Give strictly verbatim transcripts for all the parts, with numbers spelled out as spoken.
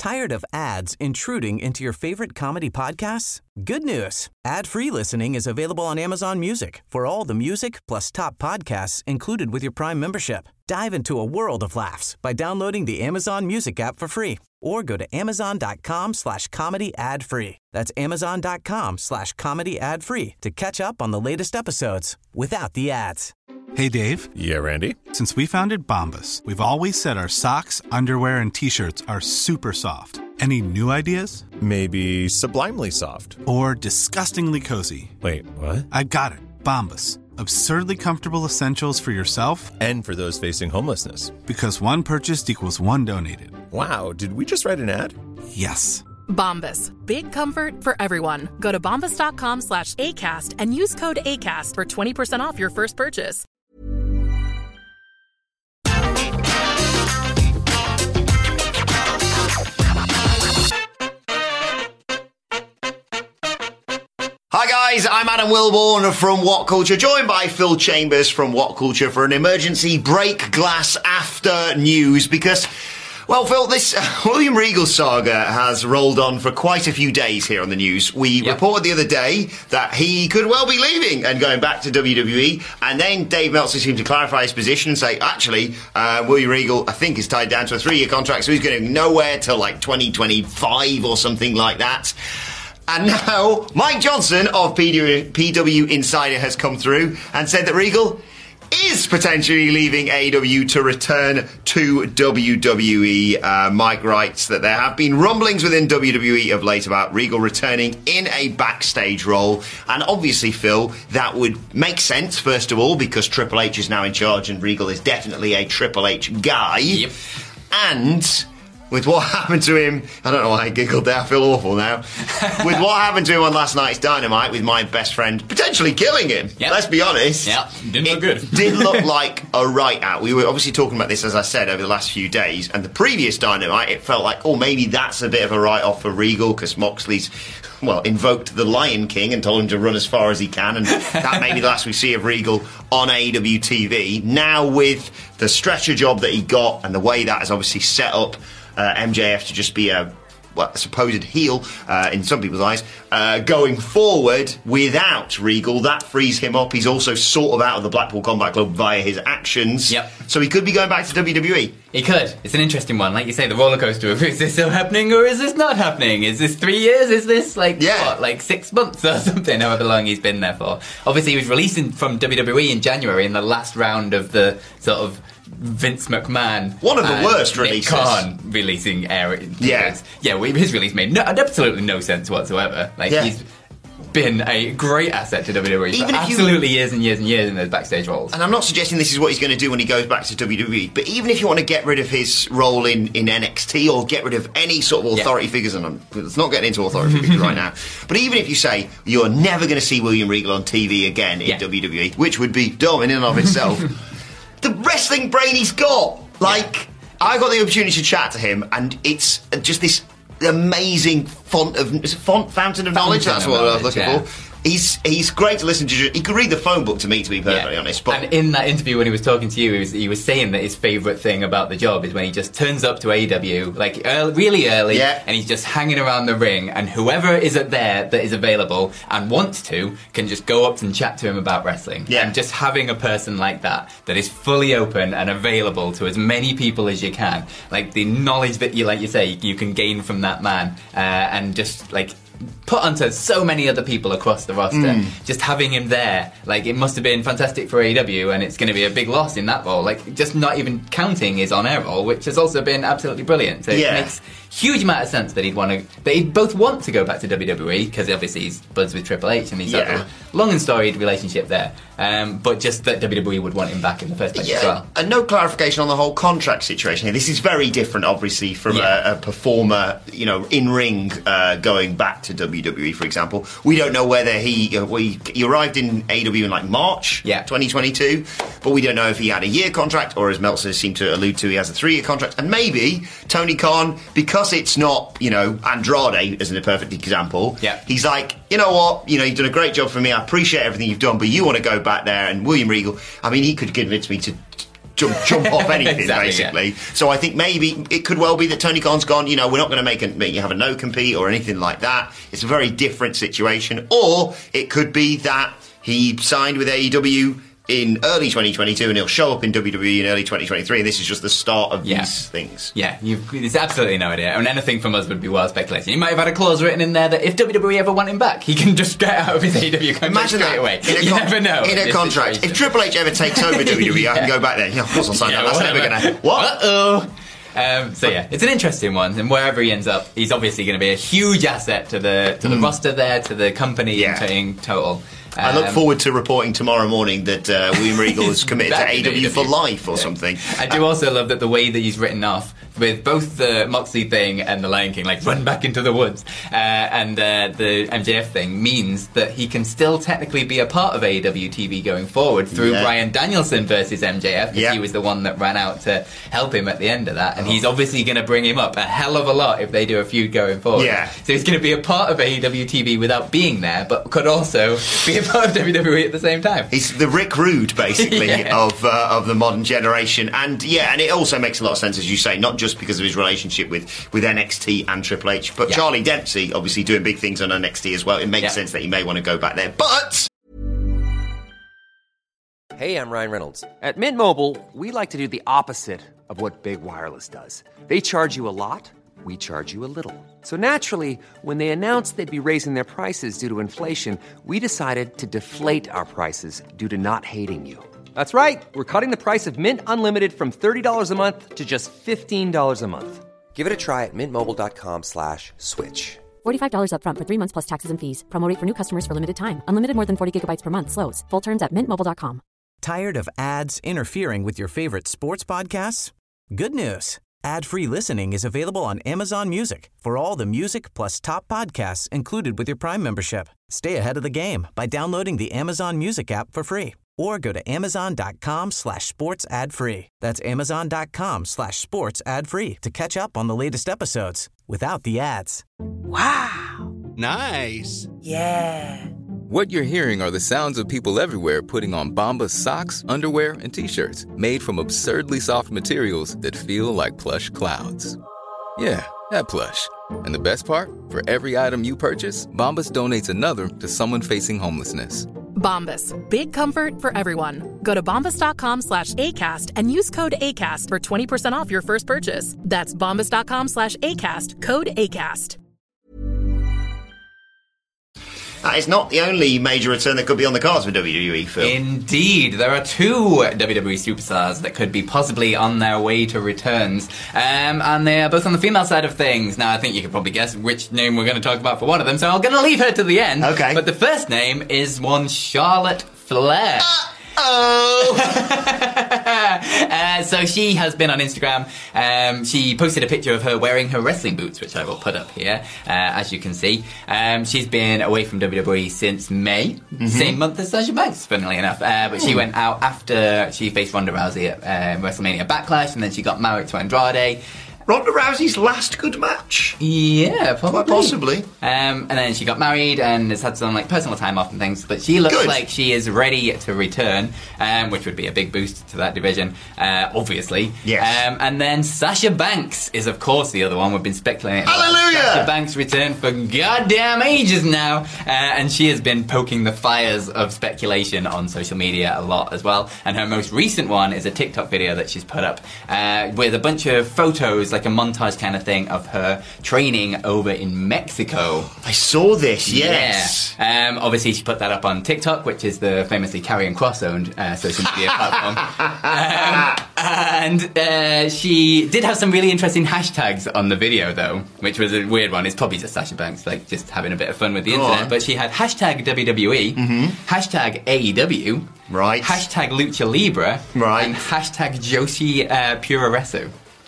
Tired of ads intruding into your favorite comedy podcasts? Good news. Ad-free listening is available on Amazon Music for all the music plus top podcasts included with your Prime membership. Dive into a world of laughs by downloading the Amazon Music app for free or go to amazon.com slash comedy ad free. That's amazon.com slash comedy ad free to catch up on the latest episodes without the ads. Hey, Dave. Yeah, Randy. Since we founded Bombas, we've always said our socks, underwear, and T-shirts are super soft. Any new ideas? Maybe sublimely soft. Or disgustingly cozy. Wait, what? I got it. Bombas. Absurdly comfortable essentials for yourself and for those facing homelessness. Because one purchased equals one donated. Wow, did we just write an ad? Yes. Bombas. Big comfort for everyone. Go to bombas.com slash ACAST and use code ACAST for twenty percent off your first purchase. Hi guys, I'm Adam Wilborn from What Culture, joined by Phil Chambers from What Culture for an emergency break glass after news because, well, Phil, this uh, William Regal saga has rolled on for quite a few days here on the news. We yep. reported the other day that he could well be leaving and going back to W W E, and then Dave Meltzer seemed to clarify his position and say, actually, uh, William Regal, I think, is tied down to a three-year contract, so he's going nowhere till like twenty twenty-five or something like that. And now, Mike Johnson of P W Insider has come through and said that Regal is potentially leaving A E W to return to W W E. Uh, Mike writes that there have been rumblings within W W E of late about Regal returning in a backstage role. And obviously, Phil, that would make sense, first of all, because Triple H is now in charge and Regal is definitely a Triple H guy. Yep. And with what happened to him, I don't know why I giggled there, I feel awful now. With what happened to him on last night's Dynamite with my best friend potentially killing him, yep. let's be honest. Yeah, didn't look good. Did look like a right out. We were obviously talking about this, as I said, over the last few days, and the previous Dynamite, it felt like, oh, maybe that's a bit of a write-off for Regal, because Moxley's, well, invoked the Lion King and told him to run as far as he can, and that may be the last we see of Regal on A E W T V. Now, with the stretcher job that he got, and the way that has obviously set up Uh, M J F to just be a, well, a supposed heel uh, in some people's eyes, uh, going forward without Regal, that frees him up. He's also sort of out of the Blackpool Combat Club via his actions. Yep. So he could be going back to W W E. He could. It's an interesting one. Like you say, the roller coaster of is this still happening or is this not happening? Is this three years? Is this like yeah. what, like six months or something? However long he's been there for. Obviously, he was released in, from W W E in January in the last round of the sort of Vince McMahon, one of the and worst Nick releases. Khan releasing era. Yeah, yeah. Well, his release made no, absolutely no sense whatsoever. Like yeah. he's been a great asset to W W E Even for if absolutely you, years and years and years in those backstage roles. And I'm not suggesting this is what he's going to do when he goes back to W W E, but even if you want to get rid of his role in, in N X T or get rid of any sort of authority yeah. figures, and I'm, let's not get into authority figures right now, but even if you say you're never going to see William Regal on T V again in yeah. W W E, which would be dumb in and of itself, the wrestling brain he's got, like, yeah. I got the opportunity to chat to him, and it's just this amazing font of is it font fountain of knowledge. Fountain That's what knowledge, I was looking yeah. for. He's he's great to listen to. He could read the phone book to me, to be perfectly yeah. honest. But and in that interview when he was talking to you, he was, he was saying that his favourite thing about the job is when he just turns up to A E W like early, really early, yeah. and he's just hanging around the ring, and whoever is at there that is available and wants to can just go up and chat to him about wrestling. Yeah. And just having a person like that that is fully open and available to as many people as you can, like the knowledge that you, like you say, you can gain from that man, uh, and just like put onto so many other people across the roster. Mm. Just having him there, like, it must have been fantastic for A E W, and it's going to be a big loss in that role. Like, just not even counting his on-air role, which has also been absolutely brilliant. So yeah. it makes huge amount of sense that he'd want to, that he'd both want to go back to W W E, because obviously he's buds with Triple H, and he's yeah. had a long and storied relationship there. Um, but just that W W E would want him back in the first place yeah. as well. And no clarification on the whole contract situation here. This is very different, obviously, from yeah. a, a performer, you know, in ring uh, going back to W W E, for example. We don't know whether he, uh, we, he arrived in A E W in like March yeah. twenty twenty-two, but we don't know if he had a year contract, or as Meltzer seemed to allude to, he has a three-year contract. And maybe Tony Khan, because it's not, you know, Andrade, isn't a perfect example, yeah. he's like, you know what, you know, you've done a great job for me, I appreciate everything you've done, but you want to go back there. And William Regal, I mean, he could convince me to jump jump off anything, Exactly, basically. yeah. So I think maybe it could well be that Tony Khan's gone, you know, we're not going to make, a, make you have a no-compete or anything like that. It's a very different situation. Or it could be that he signed with A E W in early twenty twenty-two and he'll show up in W W E in early twenty twenty-three, and this is just the start of Yeah. these things. Yeah, you've, there's absolutely no idea. I mean, anything from us would be wild speculation. He might have had a clause written in there that if W W E ever want him back, he can just get out of his A E W contract Imagine straight that. away. In a You con- never know. In a this contract. situation. If Triple H ever takes over W W E, I can Yeah. go back there. Yeah, of course I'll sign Yeah, that. That's never whatever. going to... What? Uh-oh. Um, so yeah, it's an interesting one, and wherever he ends up, he's obviously going to be a huge asset to the to the roster there, to the company Yeah. in, in total. I look Um, forward to reporting tomorrow morning that uh, William Regal is committed to back A E in W A E W for life or something. I do also love that the way that he's written off with both the Moxley thing and the Lion King, like run back into the woods, uh, and uh, the M J F thing means that he can still technically be a part of A E W T V going forward through Yeah. Bryan Danielson versus M J F, because Yeah. he was the one that ran out to help him at the end of that, and he's obviously going to bring him up a hell of a lot if they do a feud going forward. Yeah. So he's going to be a part of A E W T V without being there, but could also be a part of W W E at the same time. He's the Rick Rude, basically, Yeah. of uh, of the modern generation. And, yeah, and it also makes a lot of sense, as you say, not just because of his relationship with, with N X T and Triple H, but Yeah. Charlie Dempsey, obviously, doing big things on N X T as well. It makes Yeah. sense that he may want to go back there. But... Hey, I'm Ryan Reynolds. At Mint Mobile, we like to do the opposite of what Big Wireless does. They charge you a lot, we charge you a little. So naturally, when they announced they'd be raising their prices due to inflation, we decided to deflate our prices due to not hating you. That's right. We're cutting the price of Mint Unlimited from thirty dollars a month to just fifteen dollars a month. Give it a try at mintmobile.com slash switch. forty-five dollars up front for three months plus taxes and fees. Promo rate for new customers for limited time. Unlimited more than forty gigabytes per month slows. Full terms at mint mobile dot com. Tired of ads interfering with your favorite sports podcasts? Good news. Ad-free listening is available on Amazon Music for all the music plus top podcasts included with your Prime membership. Stay ahead of the game by downloading the Amazon Music app for free or go to amazon.com slash sports ad free. That's amazon.com slash sports ad free to catch up on the latest episodes without the ads. Nice. What you're hearing are the sounds of people everywhere putting on Bombas socks, underwear, and T-shirts made from absurdly soft materials that feel like plush clouds. Yeah, that plush. And the best part? For every item you purchase, Bombas donates another to someone facing homelessness. Bombas. Big comfort for everyone. Go to bombas.com slash ACAST and use code ACAST for twenty percent off your first purchase. That's bombas.com slash ACAST. Code ACAST. That is not the only major return that could be on the cards for W W E, Phil. Indeed, there are two W W E superstars that could be possibly on their way to returns, um, and they are both on the female side of things. Now, I think you could probably guess which name we're going to talk about for one of them, so I'm going to leave her to the end. Okay. But the first name is one Charlotte Flair. Oh! uh, so she has been on Instagram. Um, she posted a picture of her wearing her wrestling boots, which I will put up here, uh, as you can see. Um, she's been away from W W E since May, mm-hmm. same month as Sasha Banks, funnily enough. Uh, but she went out after she faced Ronda Rousey at uh, WrestleMania Backlash, and then she got married to Andrade. Ronda Rousey's last good match? Yeah, probably. Quite possibly. Um, and then she got married and has had some like personal time off and things, but she looks Good. like she is ready to return, um, which would be a big boost to that division, uh, obviously. Yes. Um, and then Sasha Banks is, of course, the other one we've been speculating about. Hallelujah! Sasha Banks returned for goddamn ages now, uh, and she has been poking the fires of speculation on social media a lot as well. And her most recent one is a TikTok video that she's put up uh, with a bunch of photos, like a montage kind of thing, of her training over in Mexico. I saw this, yes. Yeah. Um, obviously, she put that up on TikTok, which is the famously Karrion Kross-owned uh, social media platform. Um, and uh, she did have some really interesting hashtags on the video, though, which was a weird one. It's probably just Sasha Banks, like, just having a bit of fun with the Go internet. on. But she had hashtag W W E, Mm-hmm. hashtag A E W, Right. hashtag Lucha Libre, Right. and hashtag Joshi uh, Puroresu.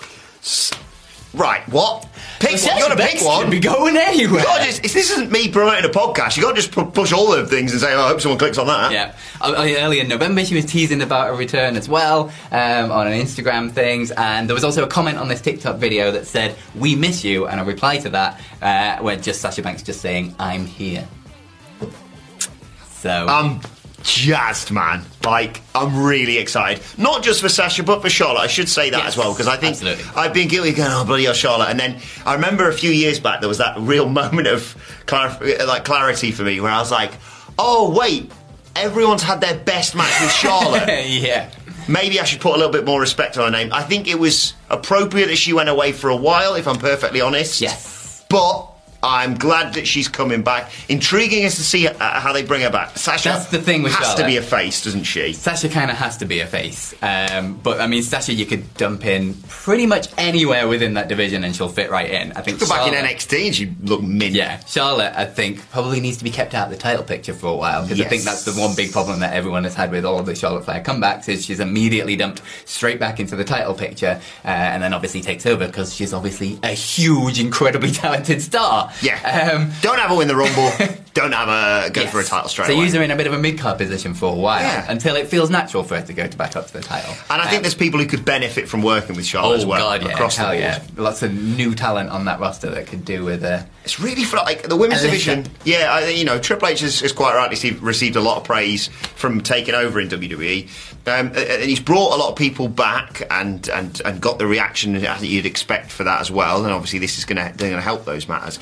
Right, what? Pick Well, one. You gotta Sasha pick Banks one. could be going anywhere. You can't just, this isn't me promoting a podcast. You can't just pu- push all the things and say, oh, I hope someone clicks on that. Yeah. Uh, Earlier in November, she was teasing about a return as well um, on an Instagram things, and there was also a comment on this TikTok video that said, "We miss you," and a reply to that uh, where just Sasha Banks just saying, "I'm here." So I'm jazzed, man. Like, I'm really excited. Not just for Sasha, but for Charlotte. I should say that yes, as well, because I think absolutely. I've been guilty of going, oh, bloody hell, Charlotte. And then I remember a few years back, there was that real moment of clar- like clarity for me, where I was like, oh, wait, everyone's had their best match with Charlotte. Yeah. Maybe I should put a little bit more respect on her name. I think it was appropriate that she went away for a while, if I'm perfectly honest. Yes. But I'm glad that she's coming back. Intriguing is to see uh, how they bring her back. Sasha That's the thing with has Charlotte. to be a face, doesn't she? Sasha kind of has to be a face. Um, but, I mean, Sasha you could dump in pretty much anywhere within that division and she'll fit right in. I think Go back Charlotte, in N X T and she'd look mint. Yeah, Charlotte, I think, probably needs to be kept out of the title picture for a while, because Yes. I think that's the one big problem that everyone has had with all of the Charlotte Flair comebacks, is she's immediately dumped straight back into the title picture, uh, and then obviously takes over, because she's obviously a huge, incredibly talented star. Yeah. Um, Don't have her win the Rumble. Don't have her go Yes. for a title straight so away. use her in a bit of a mid-card position for a while, Yeah. until it feels natural for her to go to back up to the title. And I think Um, there's people who could benefit from working with Charlotte Oh as well. God, yeah, across hell the board. yeah! Lots of new talent on that roster that could do with uh, It's really fun. Like the women's Alexa. division. Yeah, I, you know, Triple H has, has quite rightly received, received a lot of praise from taking over in W W E, um, and he's brought a lot of people back and and and got the reaction that you'd expect for that as well. And obviously, this is going to going to help those matters.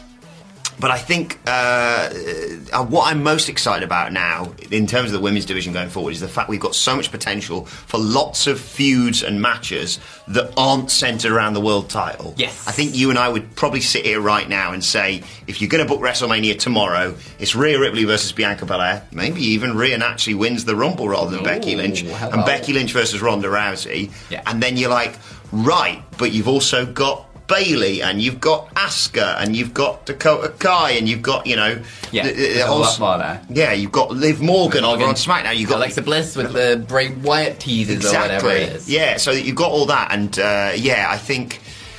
But I think uh, uh, what I'm most excited about now, in terms of the women's division going forward, is the fact we've got so much potential for lots of feuds and matches that aren't centred around the world title. Yes. I think you and I would probably sit here right now and say, if you're going to book WrestleMania tomorrow, it's Rhea Ripley versus Bianca Belair. Maybe even Rhea actually wins the Rumble rather than Ooh, Becky Lynch. hello. And Becky Lynch versus Ronda Rousey. Yeah. And then you're like, right, but you've also got Bayley, and you've got Asuka, and you've got Dakota Kai, and you've got, you know... Yeah, the, the there's a whole lot s- more there. Yeah, you've got Liv Morgan, over Morgan. on SmackDown. You've got Alexa Bliss with the Bray Wyatt teasers exactly. or whatever it is. Yeah, so you've got all that, and uh, yeah, I think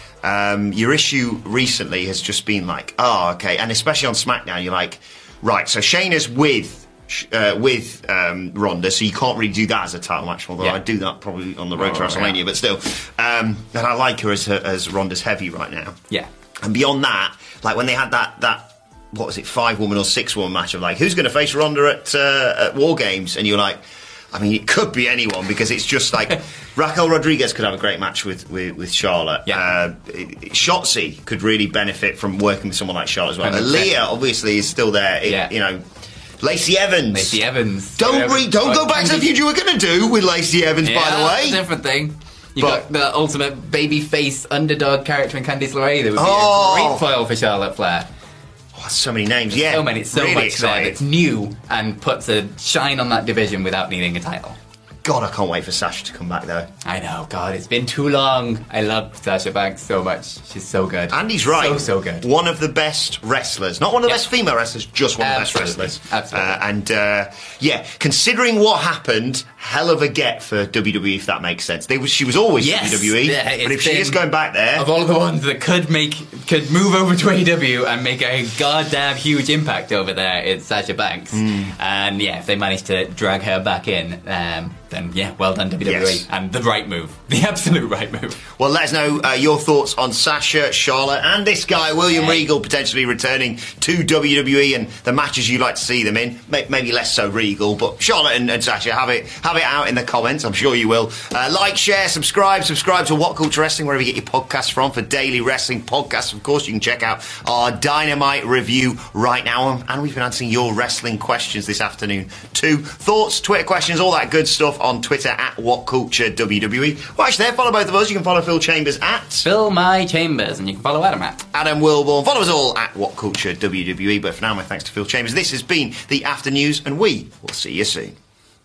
um, your issue recently has just been like, oh, okay, and especially on SmackDown, you're like, right, so Shayna's with... Uh, with um, Ronda, so you can't really do that as a title match, although Yeah. I'd do that probably on the road Oh, to WrestleMania, yeah. but still. Um, and I like her as, her as Ronda's heavy right now. Yeah. And beyond that, like when they had that, that what was it, five-woman or six-woman match of like, who's going to face Ronda at, uh, at War Games? And you're like, I mean, it could be anyone, because it's just like Raquel Rodriguez could have a great match with, with, with Charlotte. Yeah. Uh, Shotzi could really benefit from working with someone like Charlotte as well. one hundred percent. Aaliyah, obviously, is still there. It- Yeah. You know, Lacey Evans. Lacey Evans. Don't Whatever- re- don't go back to the Candice- future. You were going to do with Lacey Evans, Yeah, by the that's a way. different thing. You But- got the ultimate baby face underdog character in Candice LeRae that would be Oh. a great foil for Charlotte Flair. Oh, so many names. Yeah, So many, so really much excited. there that's new and puts a shine on that division without needing a title. God, I can't wait for Sasha to come back though. I know, God, it's been too long. I love Sasha Banks so much. She's so good. Andy's right. So, so good. One of the best wrestlers. Not one of the Yeah. best female wrestlers, just one of the Absolutely. best wrestlers. Absolutely. Uh, and, uh, yeah, considering what happened, hell of a get for W W E, if that makes sense. They was, she was always Yes. W W E, Yeah, but it's if she been- is going back there... Of all of the ones that could make, could move over to A E W and make a goddamn huge impact over there, it's Sasha Banks. Hmm. And yeah, if they manage to drag her back in, um, then yeah, well done W W E. Yes. And the right move. The absolute right move. Well, let us know uh, your thoughts on Sasha, Charlotte, and this guy, William Hey. Regal, potentially returning to W W E, and the matches you'd like to see them in. May- maybe less so Regal, but Charlotte and, and Sasha, have it have it out in the comments. I'm sure you will. Uh, like, share, subscribe. Subscribe to What Culture Wrestling, wherever you get your podcasts from, for daily wrestling podcasts. Of course, you can check out our Dynamite review right now, and we've been answering your wrestling questions this afternoon too. Thoughts, Twitter questions, all that good stuff on Twitter at What Culture W W E. Well, actually, there, follow both of us. You can follow Phil Chambers at Fill my chambers, and you can follow Adam at. Adam Wilborn. Follow us all at What Culture W W E. But for now, my thanks to Phil Chambers. This has been the After News, and we will see you soon.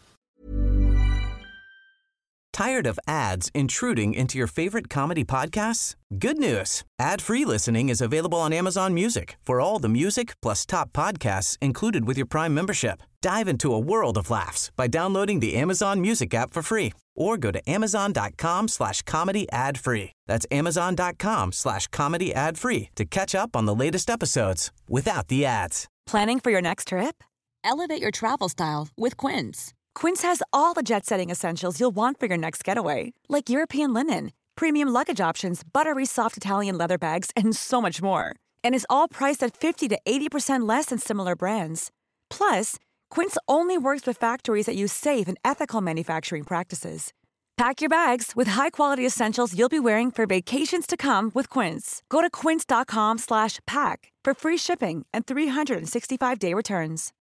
Tired of ads intruding into your favorite comedy podcasts? Good news. Ad-free listening is available on Amazon Music for all the music plus top podcasts included with your Prime membership. Dive into a world of laughs by downloading the Amazon Music app for free or go to amazon.com slash comedy ad free. That's amazon.com slash comedy ad free to catch up on the latest episodes without the ads. Planning for your next trip? Elevate your travel style with Quince. Quince has all the jet-setting essentials you'll want for your next getaway, like European linen, premium luggage options, buttery soft Italian leather bags, and so much more. And is all priced at fifty to eighty percent less than similar brands. Plus, Quince only works with factories that use safe and ethical manufacturing practices. Pack your bags with high-quality essentials you'll be wearing for vacations to come with Quince. Go to quince.com slash pack for free shipping and three sixty-five day returns.